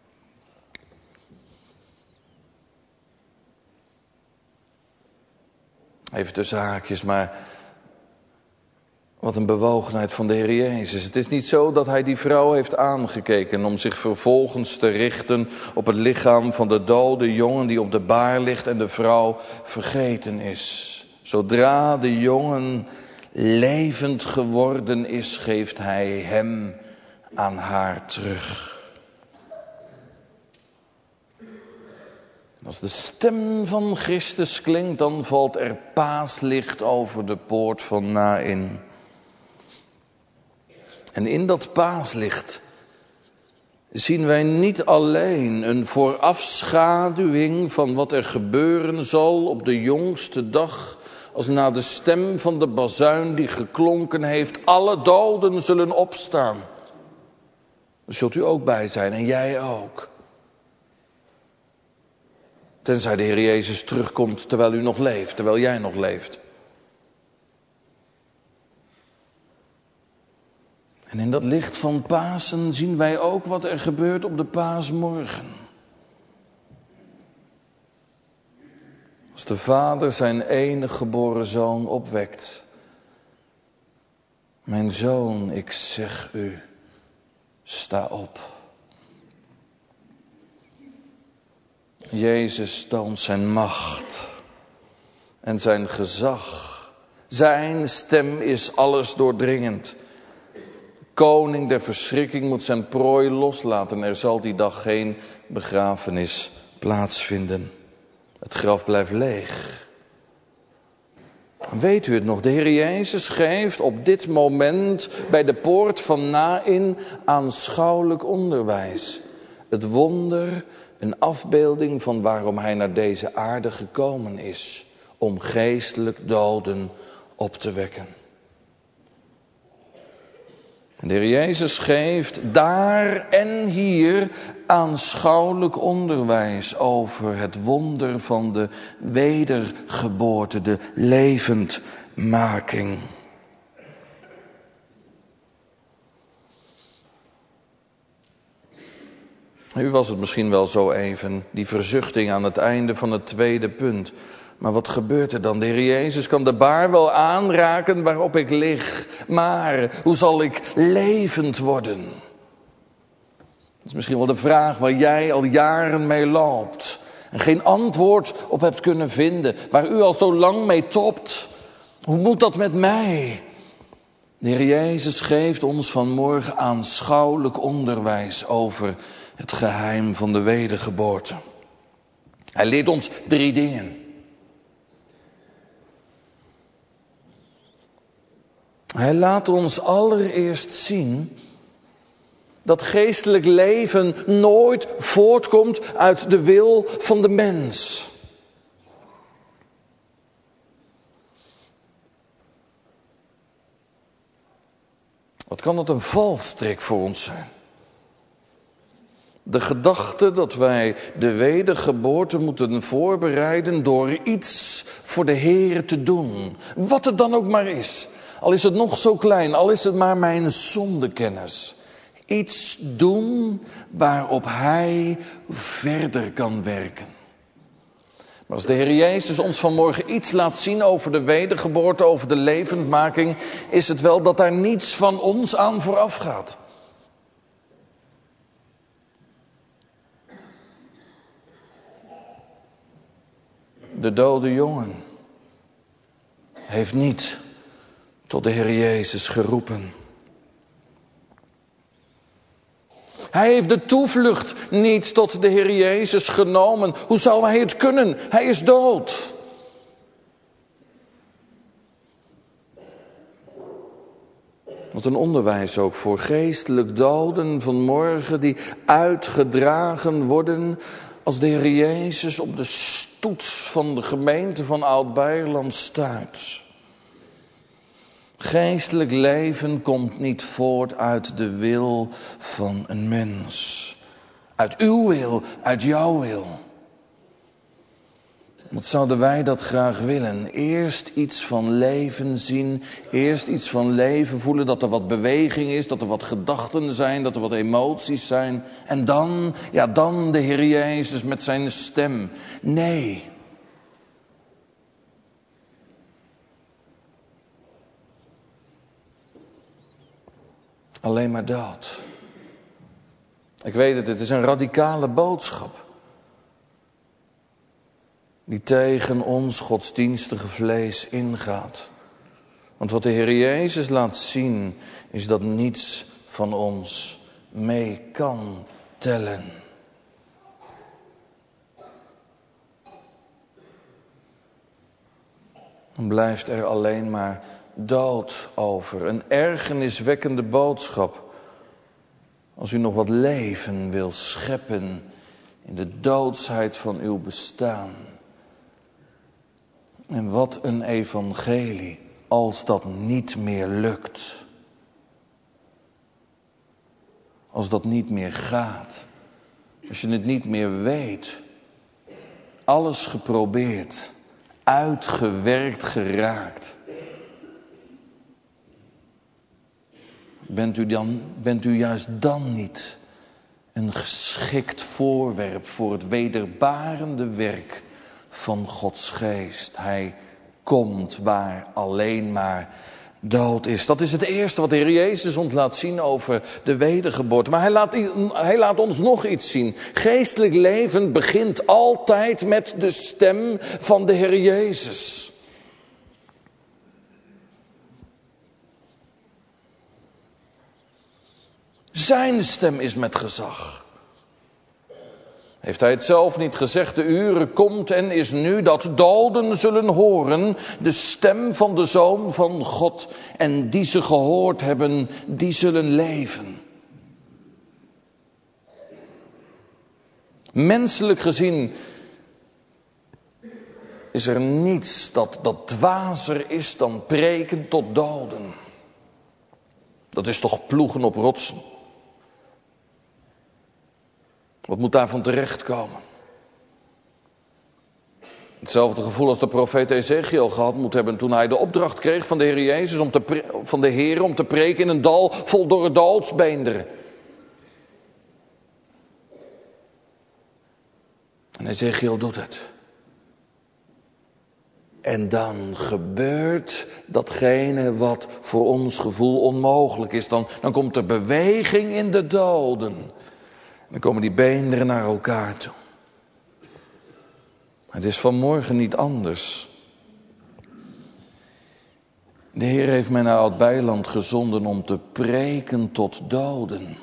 Even tussen haakjes, maar wat een bewogenheid van de Heer Jezus. Het is niet zo dat hij die vrouw heeft aangekeken om zich vervolgens te richten op het lichaam van de dode jongen die op de baar ligt en de vrouw vergeten is. Zodra de jongen levend geworden is, geeft hij hem aan haar terug. Als de stem van Christus klinkt, dan valt er paaslicht over de poort van Naïn. En in dat paaslicht zien wij niet alleen een voorafschaduwing van wat er gebeuren zal op de jongste dag, als na de stem van de bazuin die geklonken heeft, alle doden zullen opstaan. Daar zult u ook bij zijn en jij ook. Tenzij de Heer Jezus terugkomt terwijl u nog leeft, terwijl jij nog leeft. En in dat licht van Pasen zien wij ook wat er gebeurt op de paasmorgen. Als de Vader zijn enige geboren zoon opwekt. Mijn zoon, ik zeg u, sta op. Jezus toont zijn macht en zijn gezag. Zijn stem is alles doordringend. Koning der verschrikking moet zijn prooi loslaten. Er zal die dag geen begrafenis plaatsvinden. Het graf blijft leeg. Weet u het nog? De Heer Jezus geeft op dit moment bij de poort van Naïn aanschouwelijk onderwijs. Het wonder, een afbeelding van waarom hij naar deze aarde gekomen is. Om geestelijk doden op te wekken. De Heer Jezus geeft daar en hier aanschouwelijk onderwijs over het wonder van de wedergeboorte, de levendmaking. Nu was het misschien wel zo even, die verzuchting aan het einde van het tweede punt. Maar wat gebeurt er dan? De Heer Jezus kan de baar wel aanraken waarop ik lig. Maar hoe zal ik levend worden? Dat is misschien wel de vraag waar jij al jaren mee loopt. En geen antwoord op hebt kunnen vinden. Waar u al zo lang mee topt. Hoe moet dat met mij? De Heer Jezus geeft ons vanmorgen aanschouwelijk onderwijs over het geheim van de wedergeboorte. Hij leert ons drie dingen. Hij laat ons allereerst zien dat geestelijk leven nooit voortkomt uit de wil van de mens. Wat kan dat een valstrik voor ons zijn? De gedachte dat wij de wedergeboorte moeten voorbereiden door iets voor de Heer te doen. Wat het dan ook maar is. Al is het nog zo klein, al is het maar mijn zondekennis. Iets doen waarop Hij verder kan werken. Maar als de Heer Jezus ons vanmorgen iets laat zien over de wedergeboorte, over de levendmaking, is het wel dat daar niets van ons aan vooraf gaat. De dode jongen heeft niet tot de Heer Jezus geroepen. Hij heeft de toevlucht niet tot de Heer Jezus genomen. Hoe zou hij het kunnen? Hij is dood. Wat een onderwijs ook voor geestelijk doden vanmorgen die uitgedragen worden als de Heer Jezus op de stoets van de gemeente van Oud-Beierland stuit. Geestelijk leven komt niet voort uit de wil van een mens. Uit uw wil, uit jouw wil. Wat zouden wij dat graag willen? Eerst iets van leven zien, eerst iets van leven voelen, dat er wat beweging is, dat er wat gedachten zijn, dat er wat emoties zijn. En dan, ja dan de Heer Jezus met zijn stem. Nee. Alleen maar dood. Ik weet het, het is een radicale boodschap. Die tegen ons godsdienstige vlees ingaat. Want wat de Heer Jezus laat zien, is dat niets van ons mee kan tellen. Dan blijft er alleen maar dood over. Een ergerniswekkende boodschap. Als u nog wat leven wil scheppen in de doodsheid van uw bestaan. En wat een evangelie als dat niet meer lukt. Als dat niet meer gaat. Als je het niet meer weet. Alles geprobeerd. Uitgewerkt geraakt. Bent u, dan, bent u juist dan niet een geschikt voorwerp voor het wederbarende werk van Gods geest? Hij komt waar alleen maar dood is. Dat is het eerste wat de Heer Jezus ons laat zien over de wedergeboorte. Maar hij laat, hij laat ons nog iets zien. Geestelijk leven begint altijd met de stem van de Heer Jezus. Zijn stem is met gezag. Heeft hij het zelf niet gezegd? De uren komt en is nu dat doden zullen horen de stem van de Zoon van God. En die ze gehoord hebben, die zullen leven. Menselijk gezien is er niets dat, dat dwazer is dan preken tot doden. Dat is toch ploegen op rotsen. Wat moet daarvan terechtkomen? Hetzelfde gevoel als de profeet Ezechiel gehad moet hebben toen hij de opdracht kreeg van de Heer Jezus om te pre- van de Heer om te preken in een dal vol dorre doodsbeenderen. En Ezechiel doet het. En dan gebeurt datgene wat voor ons gevoel onmogelijk is. Dan, dan komt er beweging in de doden. En dan komen die beenderen naar elkaar toe. Het is vanmorgen niet anders. De Heer heeft mij naar Oud-Beiland gezonden om te preken tot doden.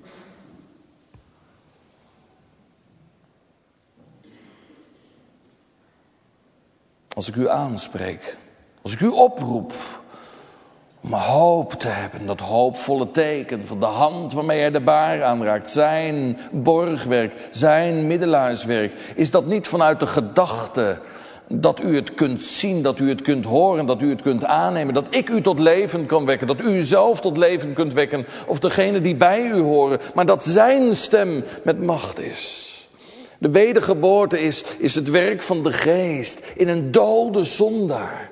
Als ik u aanspreek, als ik u oproep om hoop te hebben, dat hoopvolle teken van de hand waarmee hij de baar aanraakt, zijn borgwerk, zijn middelaarswerk, is dat niet vanuit de gedachte dat u het kunt zien, dat u het kunt horen, dat u het kunt aannemen, dat ik u tot leven kan wekken, dat u uzelf tot leven kunt wekken, of degene die bij u horen, maar dat zijn stem met macht is. De wedergeboorte is, is het werk van de geest in een dode zondaar.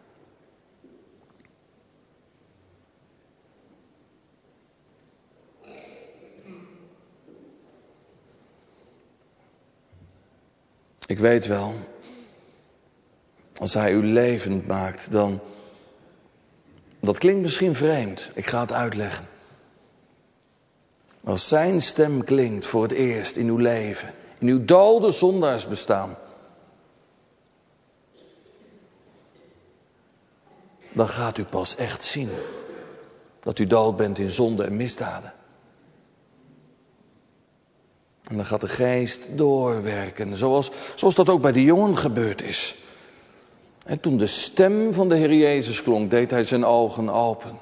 Ik weet wel, als hij u levend maakt, dan, dat klinkt misschien vreemd, ik ga het uitleggen. Als zijn stem klinkt voor het eerst in uw leven, in uw dode zondaarsbestaan, dan gaat u pas echt zien dat u dood bent in zonde en misdaden. En dan gaat de geest doorwerken, zoals, zoals dat ook bij de jongen gebeurd is. En toen de stem van de Heer Jezus klonk, deed hij zijn ogen open.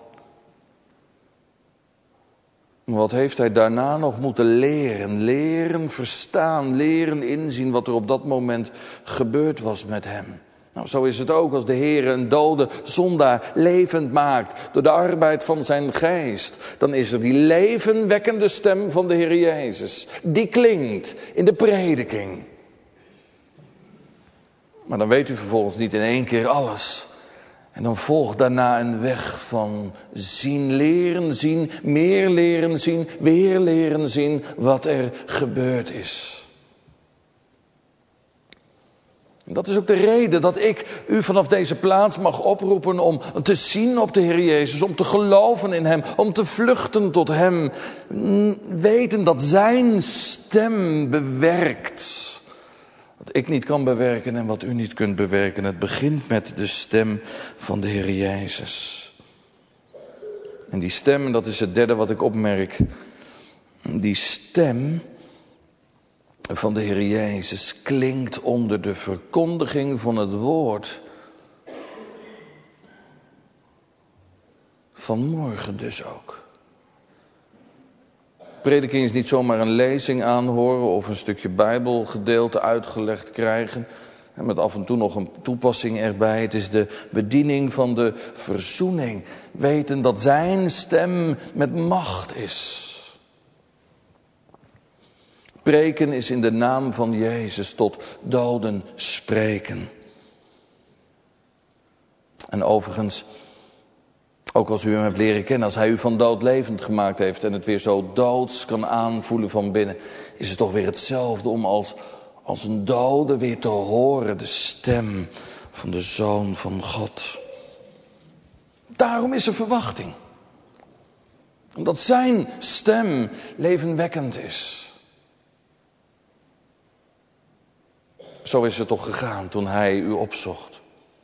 Maar wat heeft hij daarna nog moeten leren? Leren verstaan, leren inzien wat er op dat moment gebeurd was met hem. Nou, zo is het ook als de Heer een dode zondaar levend maakt door de arbeid van zijn geest. Dan is er die levenwekkende stem van de Heer Jezus. Die klinkt in de prediking. Maar dan weet u vervolgens niet in één keer alles. En dan volgt daarna een weg van zien, leren zien, meer leren zien, weer leren zien wat er gebeurd is. Dat is ook de reden dat ik u vanaf deze plaats mag oproepen om te zien op de Heer Jezus, om te geloven in Hem, om te vluchten tot Hem. Weten dat Zijn stem bewerkt wat ik niet kan bewerken en wat u niet kunt bewerken. Het begint met de stem van de Heer Jezus. En die stem, dat is het derde wat ik opmerk, die stem van de Heer Jezus klinkt onder de verkondiging van het woord. Vanmorgen dus ook. Prediking is niet zomaar een lezing aanhoren of een stukje Bijbelgedeelte uitgelegd krijgen. En met af en toe nog een toepassing erbij. Het is de bediening van de verzoening. Weten dat zijn stem met macht is. Preken is in de naam van Jezus tot doden spreken. En overigens, ook als u hem hebt leren kennen, als hij u van dood levend gemaakt heeft en het weer zo doods kan aanvoelen van binnen, is het toch weer hetzelfde om als, als een dode weer te horen de stem van de Zoon van God. Daarom is er verwachting. Omdat zijn stem levenwekkend is. Zo is het toch gegaan toen hij u opzocht.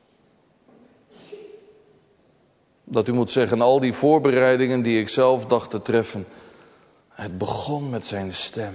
Dat u moet zeggen, al die voorbereidingen die ik zelf dacht te treffen, het begon met zijn stem.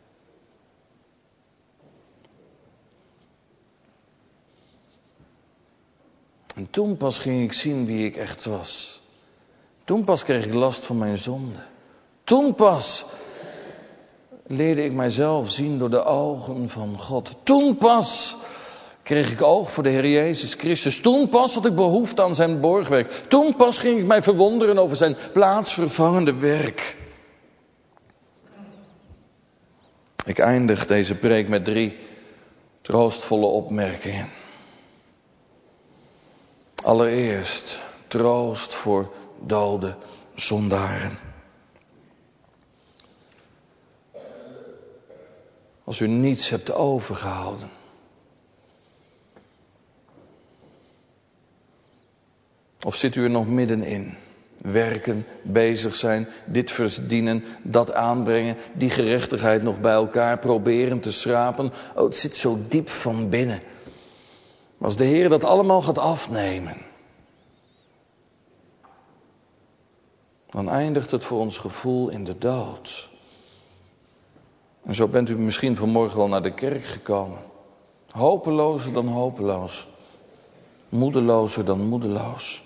En toen pas ging ik zien wie ik echt was. Toen pas kreeg ik last van mijn zonde. Toen pas leerde ik mijzelf zien door de ogen van God. Toen pas kreeg ik oog voor de Heer Jezus Christus. Toen pas had ik behoefte aan zijn borgwerk. Toen pas ging ik mij verwonderen over zijn plaatsvervangende werk. Ik eindig deze preek met drie troostvolle opmerkingen. Allereerst, troost voor dode zondaren. Als u niets hebt overgehouden. Of zit u er nog middenin? Werken, bezig zijn, dit verdienen, dat aanbrengen, die gerechtigheid nog bij elkaar proberen te schrapen. Oh, het zit zo diep van binnen. Maar als de Heer dat allemaal gaat afnemen, dan eindigt het voor ons gevoel in de dood. En zo bent u misschien vanmorgen wel naar de kerk gekomen. Hopelozer dan hopeloos. Moedelozer dan moedeloos.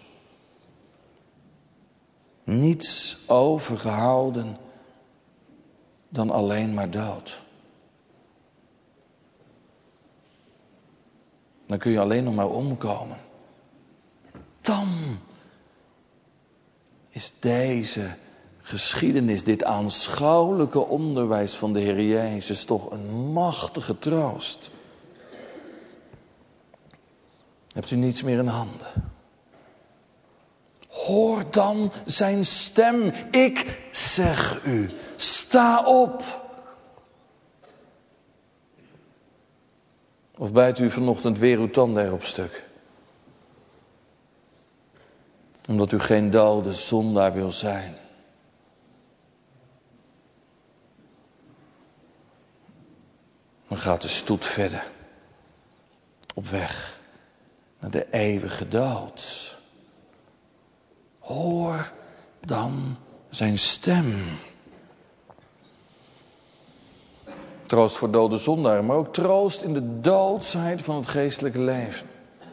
Niets overgehouden dan alleen maar dood. Dan kun je alleen nog maar omkomen. Dan is deze geschiedenis, dit aanschouwelijke onderwijs van de Heer Jezus toch een machtige troost. Hebt u niets meer in handen? Hoor dan zijn stem. Ik zeg u, sta op. Of bijt u vanochtend weer uw tanden erop stuk? Omdat u geen dode zondaar wil zijn. Dan gaat de stoet verder. Op weg naar de eeuwige dood. Hoor dan zijn stem. Troost voor dode zondaren, maar ook troost in de doodsheid van het geestelijke leven.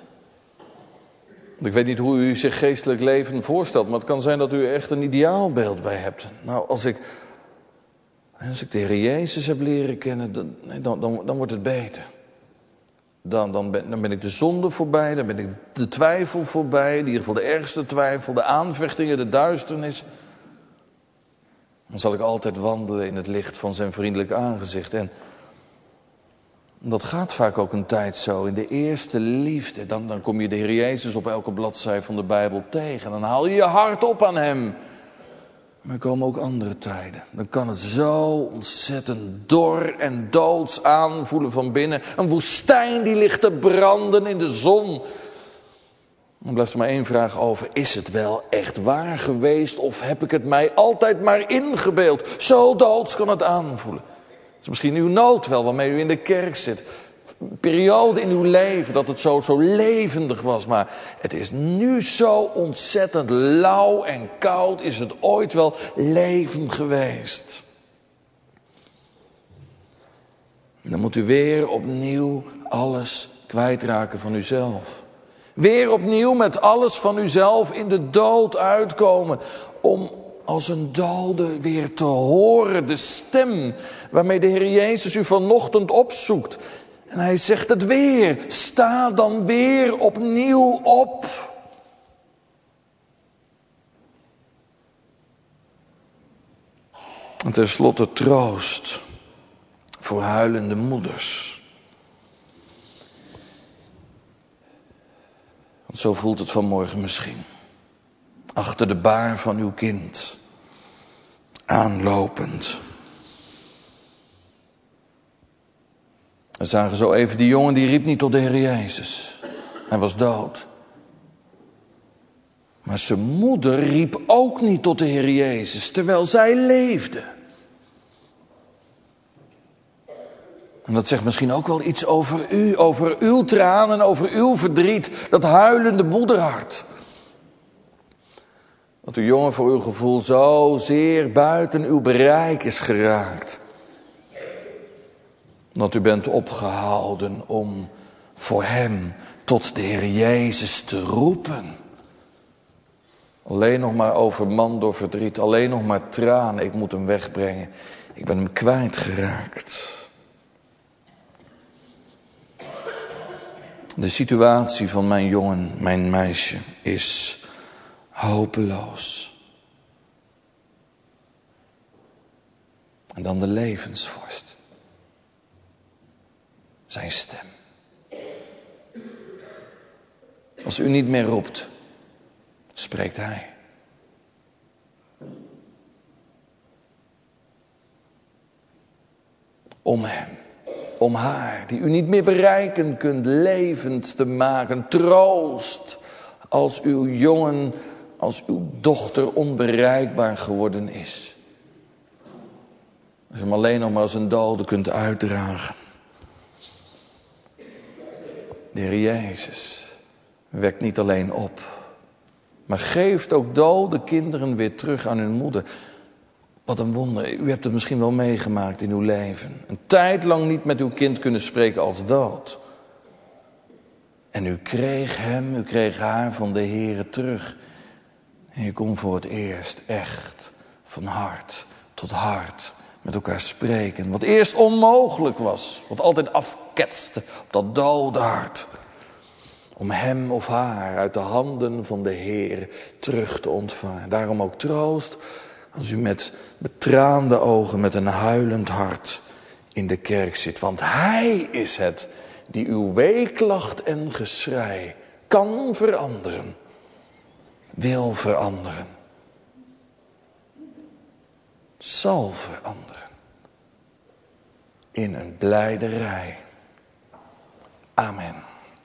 Ik weet niet hoe u zich geestelijk leven voorstelt, maar het kan zijn dat u er echt een ideaalbeeld bij hebt. Nou, als ik, als ik de Heer Jezus heb leren kennen, dan, dan, dan, dan wordt het beter. Dan, dan, ben, dan ben ik de zonde voorbij, dan ben ik de twijfel voorbij, in ieder geval de ergste twijfel, de aanvechtingen, de duisternis. Dan zal ik altijd wandelen in het licht van zijn vriendelijk aangezicht. En dat gaat vaak ook een tijd zo. In de eerste liefde, dan, dan kom je de Heer Jezus op elke bladzij van de Bijbel tegen. Dan haal je je hart op aan hem. Maar er komen ook andere tijden. Dan kan het zo ontzettend dor en doods aanvoelen van binnen. Een woestijn die ligt te branden in de zon. Dan blijft er maar één vraag over. Is het wel echt waar geweest of heb ik het mij altijd maar ingebeeld? Zo doods kan het aanvoelen. Het is misschien uw nood wel waarmee u in de kerk zit. Een periode in uw leven dat het zo, zo levendig was. Maar het is nu zo ontzettend lauw en koud. Is het ooit wel leven geweest? En dan moet u weer opnieuw alles kwijtraken van uzelf. Weer opnieuw met alles van uzelf in de dood uitkomen. Om als een dode weer te horen. De stem waarmee de Heer Jezus u vanochtend opzoekt. En hij zegt het weer. Sta dan weer opnieuw op. En tenslotte troost voor huilende moeders. Want zo voelt het vanmorgen misschien. Achter de baar van uw kind. Aanlopend. We zagen zo even die jongen die riep niet tot de Heer Jezus. Hij was dood. Maar zijn moeder riep ook niet tot de Heer Jezus, terwijl zij leefde. En dat zegt misschien ook wel iets over u, over uw tranen, over uw verdriet, dat huilende moederhart. Dat uw jongen voor uw gevoel zo zeer buiten uw bereik is geraakt. Dat u bent opgehouden om voor hem tot de Heer Jezus te roepen. Alleen nog maar overmand door verdriet, alleen nog maar tranen, ik moet hem wegbrengen. Ik ben hem kwijtgeraakt. De situatie van mijn jongen, mijn meisje, is hopeloos. En dan de levensvorst. Zijn stem. Als u niet meer roept, spreekt hij. Om hem, om haar, die u niet meer bereiken kunt, levend te maken. Troost als uw jongen, als uw dochter onbereikbaar geworden is. Als u hem alleen nog maar als een dode kunt uitdragen. De Heer Jezus wekt niet alleen op, maar geeft ook dode kinderen weer terug aan hun moeder. Wat een wonder. U hebt het misschien wel meegemaakt in uw leven. Een tijd lang niet met uw kind kunnen spreken als dood. En u kreeg hem, u kreeg haar van de Heere terug. En je kon voor het eerst echt van hart tot hart met elkaar spreken. Wat eerst onmogelijk was. Wat altijd afketste op dat dode hart. Om hem of haar uit de handen van de Heer terug te ontvangen. Daarom ook troost als u met betraande ogen, met een huilend hart in de kerk zit. Want hij is het die uw weeklacht en geschrei kan veranderen. Wil veranderen. Zal veranderen. In een blijderij. Amen.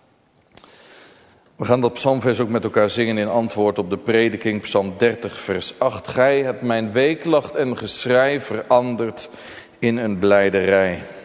We gaan dat psalmvers ook met elkaar zingen in antwoord op de prediking, psalm dertig vers acht. Gij hebt mijn weeklacht en geschrei veranderd in een blijderij.